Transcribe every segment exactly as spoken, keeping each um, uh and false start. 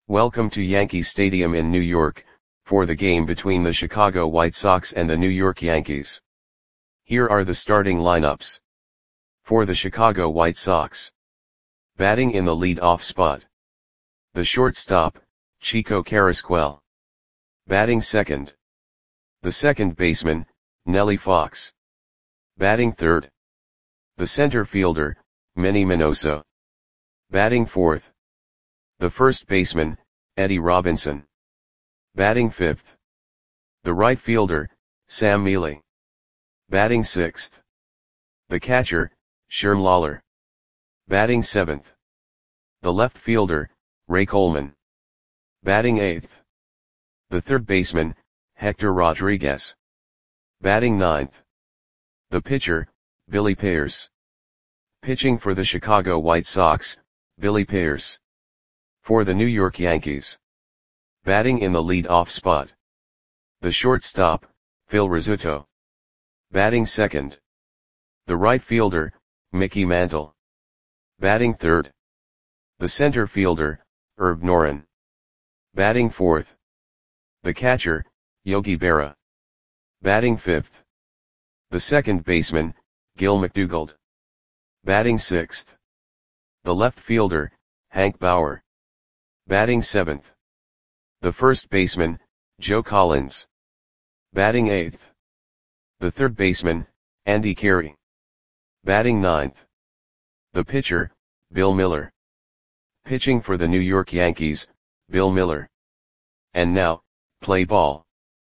Welcome to Yankee Stadium in New York, for the game between the Chicago White Sox and the New York Yankees. Here are the starting lineups. For the Chicago White Sox. Batting in the lead-off spot. The shortstop, Chico Carrasquel. Batting second. The second baseman, Nellie Fox. Batting third. The center fielder, Manny Minoso. Batting fourth. The first baseman, Eddie Robinson. Batting fifth. The right fielder, Sam Mele. Batting sixth. The catcher, Sherm Lollar. Batting seventh. The left fielder, Ray Coleman. Batting eighth. The third baseman, Hector Rodriguez. Batting ninth. The pitcher, Billy Pierce. Pitching for the Chicago White Sox, Billy Pierce. For the New York Yankees. Batting in the lead-off spot. The shortstop, Phil Rizzuto. Batting second. The right fielder, Mickey Mantle. Batting third. The center fielder, Herb Noren. Batting fourth. The catcher, Yogi Berra. Batting fifth. The second baseman, Gil McDougald. Batting sixth. The left fielder, Hank Bauer. Batting seventh. The first baseman, Joe Collins. Batting eighth. The third baseman, Andy Carey. Batting ninth. The pitcher, Bill Mueller. Pitching for the New York Yankees, Bill Mueller. And now, play ball.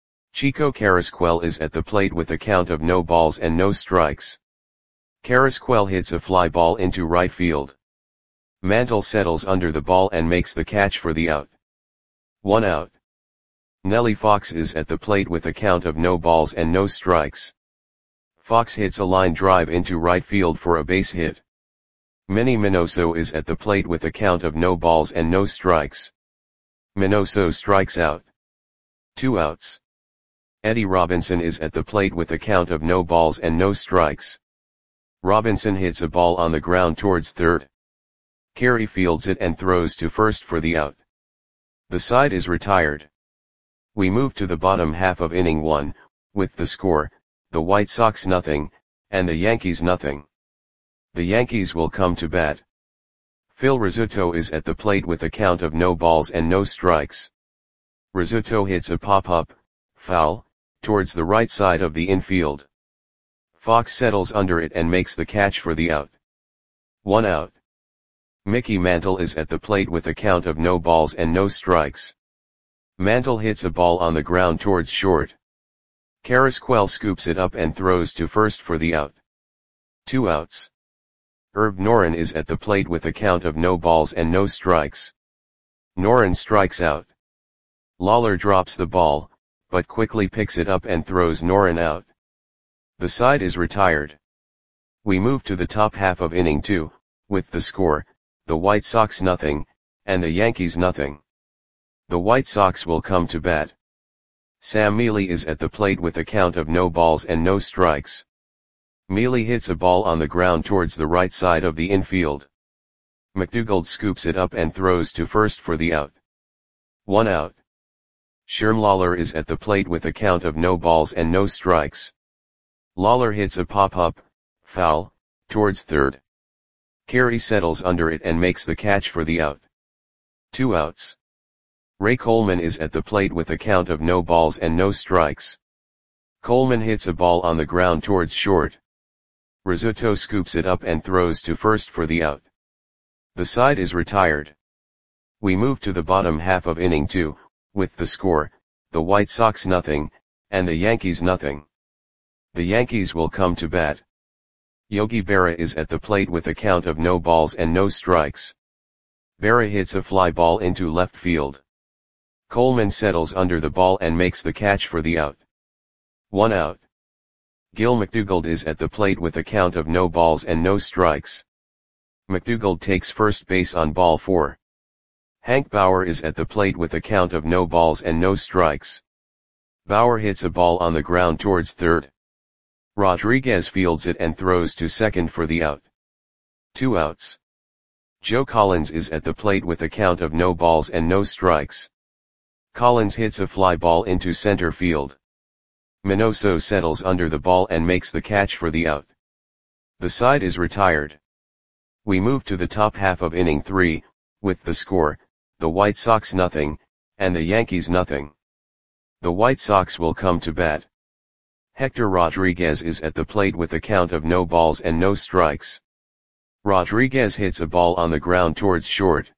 Chico Carrasquel is at the plate with a count of no balls and no strikes. Carrasquel hits a fly ball into right field. Mantle settles under the ball and makes the catch for the out. One out. Nellie Fox is at the plate with a count of no balls and no strikes. Fox hits a line drive into right field for a base hit. Manny Minoso is at the plate with a count of no balls and no strikes. Minoso strikes out. Two outs. Eddie Robinson is at the plate with a count of no balls and no strikes. Robinson hits a ball on the ground towards third. Carey fields it and throws to first for the out. The side is retired. We move to the bottom half of inning one, with the score, the White Sox nothing, and the Yankees nothing. The Yankees will come to bat. Phil Rizzuto is at the plate with a count of no balls and no strikes. Rizzuto hits a pop-up, foul, towards the right side of the infield. Fox settles under it and makes the catch for the out. One out. Mickey Mantle is at the plate with a count of no balls and no strikes. Mantle hits a ball on the ground towards short. Carrasquel scoops it up and throws to first for the out. Two outs. Herb Noren is at the plate with a count of no balls and no strikes. Noren strikes out. Lollar drops the ball, but quickly picks it up and throws Noren out. The side is retired. We move to the top half of inning two, with the score, the White Sox nothing, and the Yankees nothing. The White Sox will come to bat. Sam Mele is at the plate with a count of no balls and no strikes. Mele hits a ball on the ground towards the right side of the infield. McDougald scoops it up and throws to first for the out. One out. Sherm Lollar is at the plate with a count of no balls and no strikes. Lollar hits a pop-up, foul, towards third. Carey settles under it and makes the catch for the out. Two outs. Ray Coleman is at the plate with a count of no balls and no strikes. Coleman hits a ball on the ground towards short. Rizzuto scoops it up and throws to first for the out. The side is retired. We move to the bottom half of inning two, with the score, the White Sox nothing, and the Yankees nothing. The Yankees will come to bat. Yogi Berra is at the plate with a count of no balls and no strikes. Berra hits a fly ball into left field. Coleman settles under the ball and makes the catch for the out. One out. Gil McDougald is at the plate with a count of no balls and no strikes. McDougald takes first base on ball four. Hank Bauer is at the plate with a count of no balls and no strikes. Bauer hits a ball on the ground towards third. Rodriguez fields it and throws to second for the out. Two outs. Joe Collins is at the plate with a count of no balls and no strikes. Collins hits a fly ball into center field. Minoso settles under the ball and makes the catch for the out. The side is retired. We move to the top half of inning three, with the score, the White Sox nothing, and the Yankees nothing. The White Sox will come to bat. Hector Rodriguez is at the plate with a count of no balls and no strikes. Rodriguez hits a ball on the ground towards short.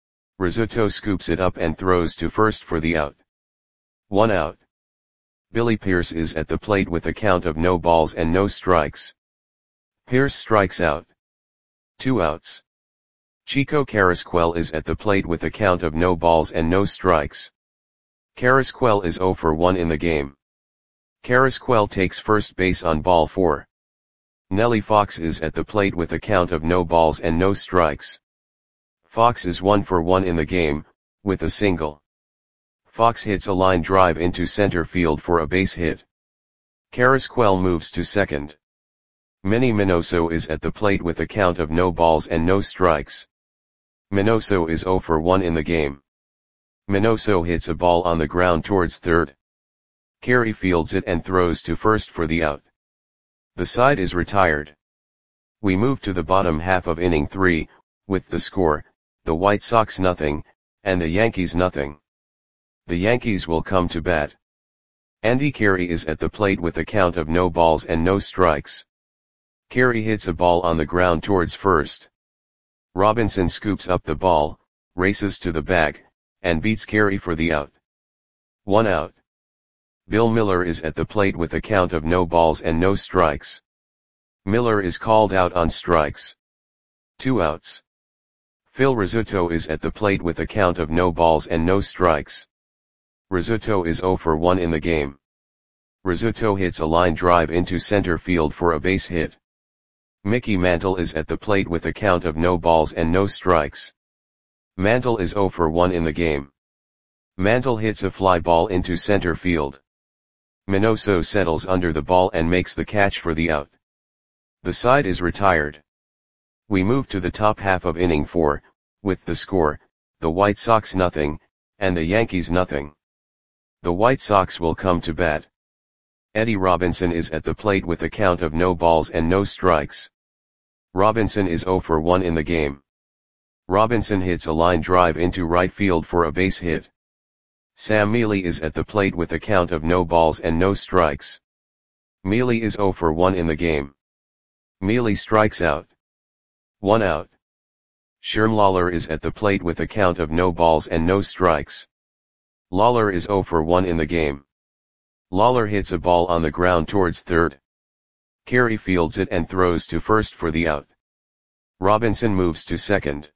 Rizzuto scoops it up and throws to first for the out. One out. Billy Pierce is at the plate with a count of no balls and no strikes. Pierce strikes out. Two outs. Chico Carrasquel is at the plate with a count of no balls and no strikes. Carrasquel is zero for one in the game. Carrasquel takes first base on ball four. Nelly Fox is at the plate with a count of no balls and no strikes. Fox is one for one in the game, with a single. Fox hits a line drive into center field for a base hit. Carrasquel moves to second. Manny Minoso is at the plate with a count of no balls and no strikes. Minoso is zero for one in the game. Minoso hits a ball on the ground towards third. Carey fields it and throws to first for the out. The side is retired. We move to the bottom half of inning three, with the score, the White Sox nothing, and the Yankees nothing. The Yankees will come to bat. Andy Carey is at the plate with a count of no balls and no strikes. Carey hits a ball on the ground towards first. Robinson scoops up the ball, races to the bag, and beats Carey for the out. One out. Bill Miller is at the plate with a count of no balls and no strikes. Miller is called out on strikes. Two outs. Phil Rizzuto is at the plate with a count of no balls and no strikes. Rizzuto is zero for one in the game. Rizzuto hits a line drive into center field for a base hit. Mickey Mantle is at the plate with a count of no balls and no strikes. Mantle is zero for one in the game. Mantle hits a fly ball into center field. Minoso settles under the ball and makes the catch for the out. The side is retired. We move to the top half of inning four, with the score, the White Sox nothing, and the Yankees nothing. The White Sox will come to bat. Eddie Robinson is at the plate with a count of no balls and no strikes. Robinson is zero for one in the game. Robinson hits a line drive into right field for a base hit. Sam Mealy is at the plate with a count of no balls and no strikes. Mealy is zero for one in the game. Mealy strikes out. One out. Sherm Lawler is at the plate with a count of no balls and no strikes. Lawler is zero for one in the game. Lawler hits a ball on the ground towards third. Carey fields it and throws to first for the out. Robinson moves to second.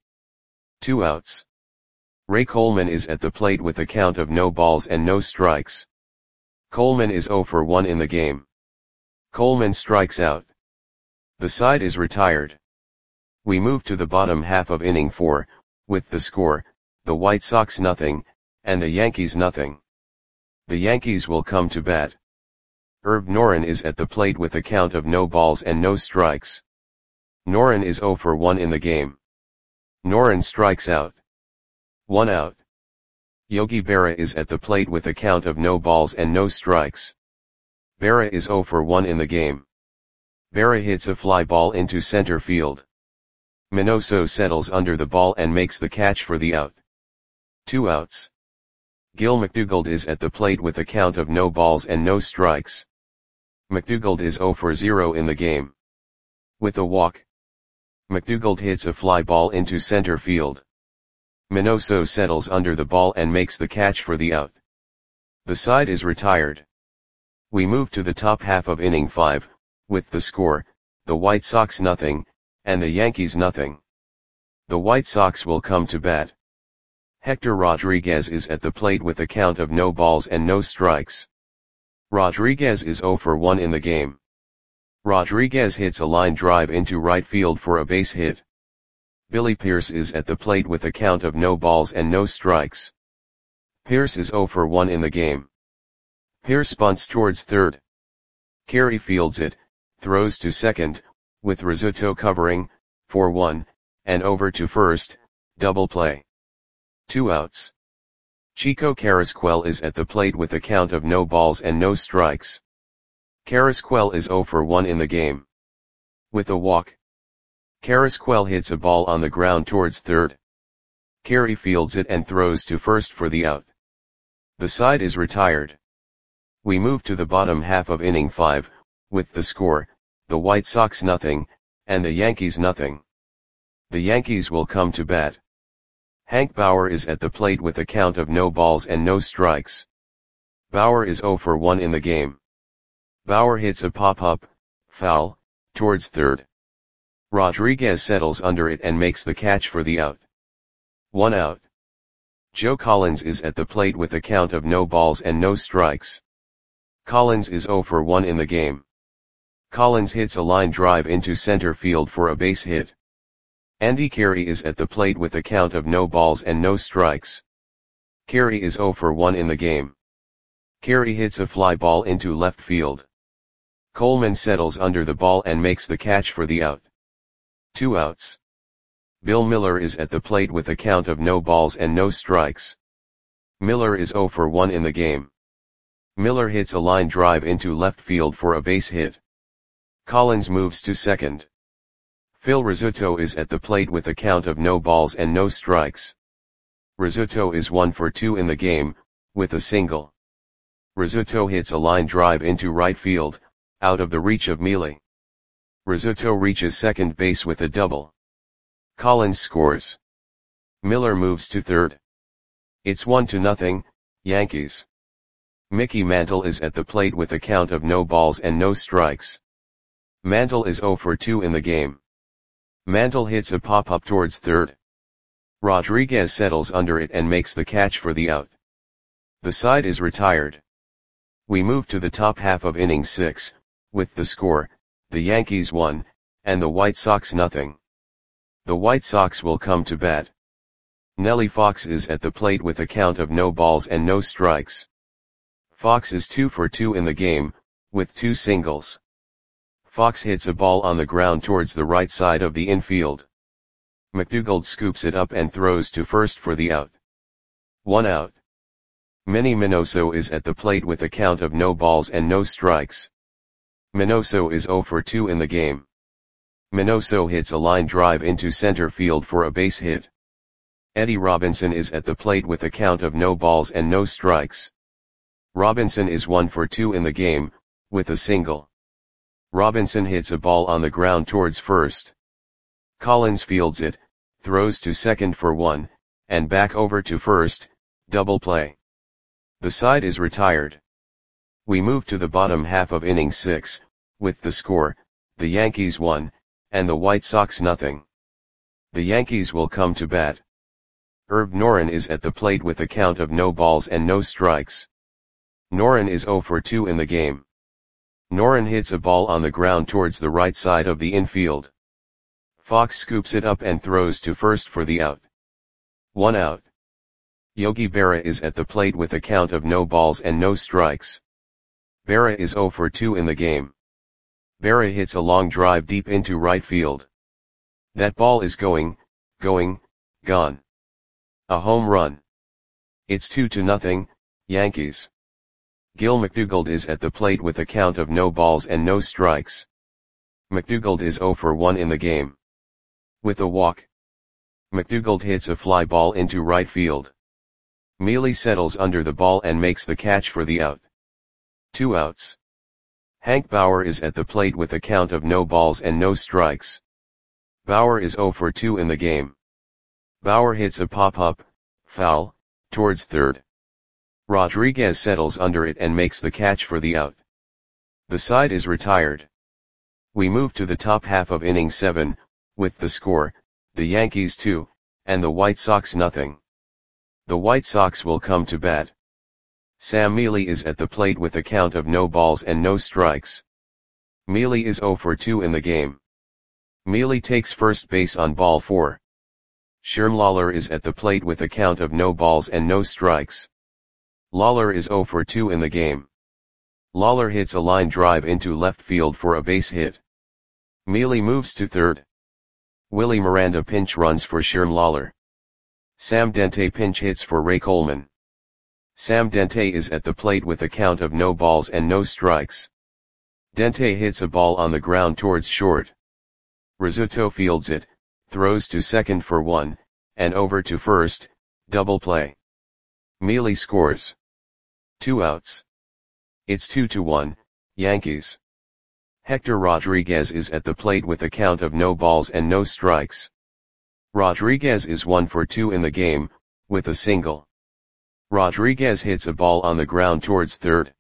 Two outs. Ray Coleman is at the plate with a count of no balls and no strikes. Coleman is zero for one in the game. Coleman strikes out. The side is retired. We move to the bottom half of inning four, with the score, the White Sox nothing, and the Yankees nothing. The Yankees will come to bat. Herb Noren is at the plate with a count of no balls and no strikes. Noren is zero for one in the game. Noren strikes out. One out. Yogi Berra is at the plate with a count of no balls and no strikes. Berra is zero for one in the game. Berra hits a fly ball into center field. Minoso settles under the ball and makes the catch for the out. Two outs. Gil McDougald is at the plate with a count of no balls and no strikes. McDougald is zero for zero in the game. With a walk. McDougald hits a fly ball into center field. Minoso settles under the ball and makes the catch for the out. The side is retired. We move to the top half of inning five, with the score, the White Sox nothing, and the Yankees nothing. The White Sox will come to bat. Hector Rodriguez is at the plate with a count of no balls and no strikes. Rodriguez is zero for one in the game. Rodriguez hits a line drive into right field for a base hit. Billy Pierce is at the plate with a count of no balls and no strikes. Pierce is zero for one in the game. Pierce bunts towards third. Carey fields it, throws to second, with Rizzuto covering, for one, and over to first, double play. Two outs. Chico Carrasquel is at the plate with a count of no balls and no strikes. Carrasquel is zero for one in the game. With a walk. Carrasquel hits a ball on the ground towards third. Carey fields it and throws to first for the out. The side is retired. We move to the bottom half of inning five, with the score, the White Sox nothing, and the Yankees nothing. The Yankees will come to bat. Hank Bauer is at the plate with a count of no balls and no strikes. Bauer is zero for one in the game. Bauer hits a pop-up, foul, towards third. Rodriguez settles under it and makes the catch for the out. One out. Joe Collins is at the plate with a count of no balls and no strikes. Collins is zero for one in the game. Collins hits a line drive into center field for a base hit. Andy Carey is at the plate with a count of no balls and no strikes. Carey is zero for one in the game. Carey hits a fly ball into left field. Coleman settles under the ball and makes the catch for the out. Two outs. Bill Miller is at the plate with a count of no balls and no strikes. Miller is zero for one in the game. Miller hits a line drive into left field for a base hit. Collins moves to second. Phil Rizzuto is at the plate with a count of no balls and no strikes. Rizzuto is one for two in the game, with a single. Rizzuto hits a line drive into right field, out of the reach of Mealy. Rizzuto reaches second base with a double. Collins scores. Miller moves to third. It's one to nothing, Yankees. Mickey Mantle is at the plate with a count of no balls and no strikes. Mantle is zero for two in the game. Mantle hits a pop-up towards third. Rodriguez settles under it and makes the catch for the out. The side is retired. We move to the top half of inning six, with the score, the Yankees one, and the White Sox nothing. The White Sox will come to bat. Nellie Fox is at the plate with a count of no balls and no strikes. Fox is two for two in the game, with two singles. Fox hits a ball on the ground towards the right side of the infield. McDougald scoops it up and throws to first for the out. One out. Manny Minoso is at the plate with a count of no balls and no strikes. Minoso is zero for two in the game. Minoso hits a line drive into center field for a base hit. Eddie Robinson is at the plate with a count of no balls and no strikes. Robinson is one for two in the game, with a single. Robinson hits a ball on the ground towards first. Collins fields it, throws to second for one, and back over to first, double play. The side is retired. We move to the bottom half of inning six, with the score, the Yankees one, and the White Sox nothing. The Yankees will come to bat. Herb Noren is at the plate with a count of no balls and no strikes. Noren is zero for two in the game. Noren hits a ball on the ground towards the right side of the infield. Fox scoops it up and throws to first for the out. One out. Yogi Berra is at the plate with a count of no balls and no strikes. Berra is zero for two in the game. Berra hits a long drive deep into right field. That ball is going, going, gone. A home run. It's two to nothing, Yankees. Gil McDougald is at the plate with a count of no balls and no strikes. McDougald is zero for one in the game. With a walk. McDougald hits a fly ball into right field. Mealy settles under the ball and makes the catch for the out. Two outs. Hank Bauer is at the plate with a count of no balls and no strikes. Bauer is zero for two in the game. Bauer hits a pop-up, foul, towards third. Rodriguez settles under it and makes the catch for the out. The side is retired. We move to the top half of inning seven, with the score, the Yankees two, and the White Sox nothing. The White Sox will come to bat. Sam Mealy is at the plate with a count of no balls and no strikes. Mealy is zero for two in the game. Mealy takes first base on ball four. Sherm Lawler is at the plate with a count of no balls and no strikes. Lawler is zero for two in the game. Lawler hits a line drive into left field for a base hit. Mealy moves to third. Willie Miranda pinch runs for Sherm Lawler. Sam Dente pinch hits for Ray Coleman. Sam Dente is at the plate with a count of no balls and no strikes. Dente hits a ball on the ground towards short. Rizzuto fields it, throws to second for one, and over to first, double play. Mealy scores. Two outs. It's two to one, Yankees. Hector Rodriguez is at the plate with a count of no balls and no strikes. Rodriguez is one for two in the game, with a single. Rodriguez hits a ball on the ground towards third.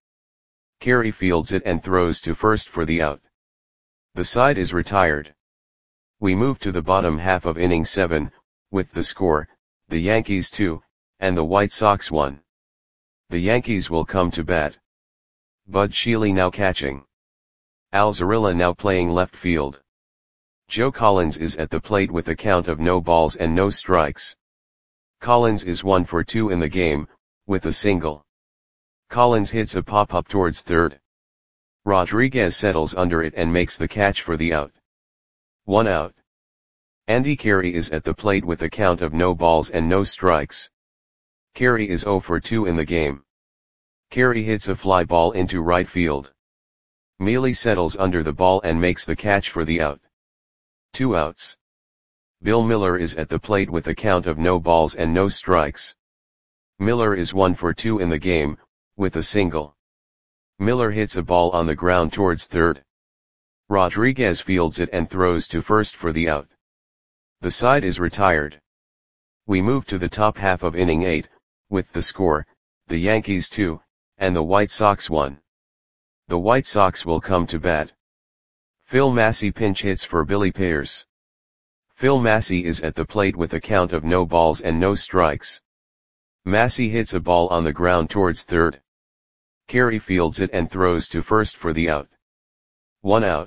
Carey fields it and throws to first for the out. The side is retired. We move to the bottom half of inning seven, with the score, the Yankees two, and the White Sox one. The Yankees will come to bat. Bud Shealy now catching. Al Zarilla now playing left field. Joe Collins is at the plate with a count of no balls and no strikes. Collins is one for two in the game, with a single. Collins hits a pop-up towards third. Rodriguez settles under it and makes the catch for the out. One out. Andy Carey is at the plate with a count of no balls and no strikes. Carey is zero for two in the game. Carey hits a fly ball into right field. Mealy settles under the ball and makes the catch for the out. Two outs. Bill Miller is at the plate with a count of no balls and no strikes. Miller is one for two in the game, with a single. Miller hits a ball on the ground towards third. Rodriguez fields it and throws to first for the out. The side is retired. We move to the top half of inning eight, with the score, the Yankees two, and the White Sox one. The White Sox will come to bat. Phil Massey pinch hits for Billy Pierce. Phil Massey is at the plate with a count of no balls and no strikes. Massey hits a ball on the ground towards third. Carey fields it and throws to first for the out. One out.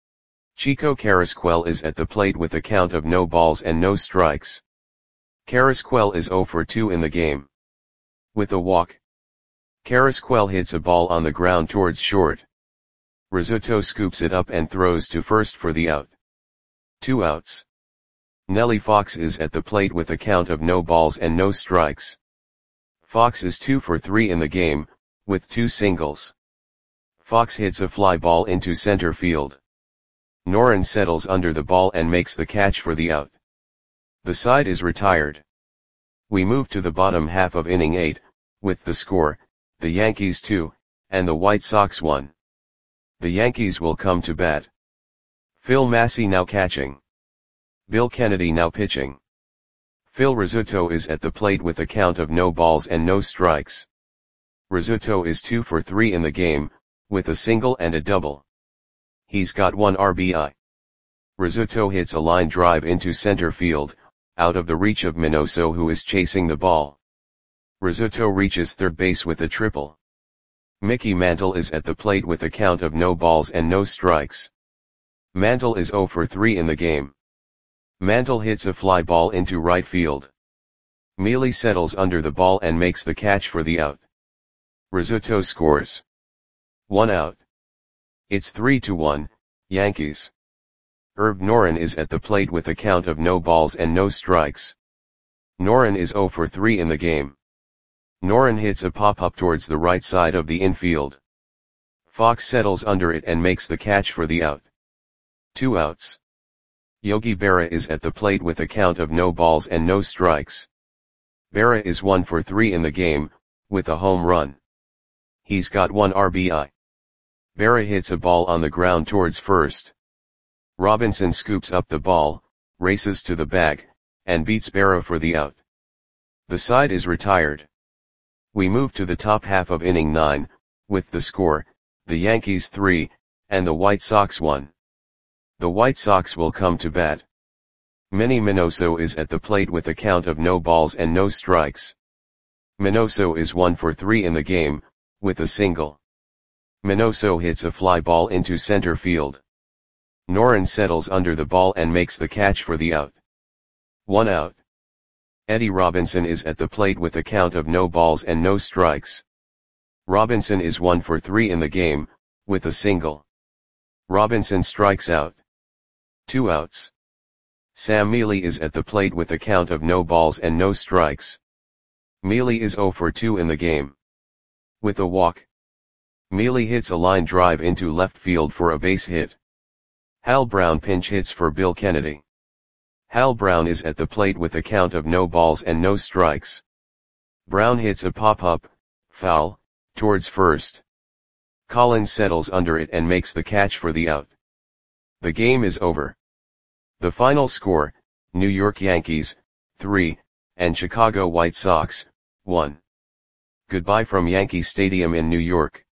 Chico Carrasquel is at the plate with a count of no balls and no strikes. Carrasquel is zero for two in the game. With a walk. Carrasquel hits a ball on the ground towards short. Rizzuto scoops it up and throws to first for the out. Two outs. Nellie Fox is at the plate with a count of no balls and no strikes. Fox is two for three in the game, with two singles. Fox hits a fly ball into center field. Noren settles under the ball and makes the catch for the out. The side is retired. We move to the bottom half of inning eight, with the score, the Yankees two, and the White Sox one. The Yankees will come to bat. Phil Massey now catching. Bill Kennedy now pitching. Phil Rizzuto is at the plate with a count of no balls and no strikes. Rizzuto is two for three in the game, with a single and a double. He's got one R B I. Rizzuto hits a line drive into center field, out of the reach of Minoso, who is chasing the ball. Rizzuto reaches third base with a triple. Mickey Mantle is at the plate with a count of no balls and no strikes. Mantle is zero for three in the game. Mantle hits a fly ball into right field. Mealy settles under the ball and makes the catch for the out. Rizzuto scores. One out. It's three to one, Yankees. Herb Noren is at the plate with a count of no balls and no strikes. Noren is zero for three in the game. Noren hits a pop-up towards the right side of the infield. Fox settles under it and makes the catch for the out. Two outs. Yogi Berra is at the plate with a count of no balls and no strikes. Berra is one for three in the game, with a home run. He's got one R B I. Berra hits a ball on the ground towards first. Robinson scoops up the ball, races to the bag, and beats Berra for the out. The side is retired. We move to the top half of inning nine, with the score, the Yankees three, and the White Sox one. The White Sox will come to bat. Manny Minoso is at the plate with a count of no balls and no strikes. Minoso is one for three in the game, with a single. Minoso hits a fly ball into center field. Noren settles under the ball and makes the catch for the out. One out. Eddie Robinson is at the plate with a count of no balls and no strikes. Robinson is one for three in the game, with a single. Robinson strikes out. Two outs. Sam Mele is at the plate with a count of no balls and no strikes. Mele is zero for two in the game. With a walk, Mele hits a line drive into left field for a base hit. Hal Brown pinch hits for Bill Kennedy. Hal Brown is at the plate with a count of no balls and no strikes. Brown hits a pop-up, foul, towards first. Collins settles under it and makes the catch for the out. The game is over. The final score, New York Yankees, three, and Chicago White Sox, one. Goodbye from Yankee Stadium in New York.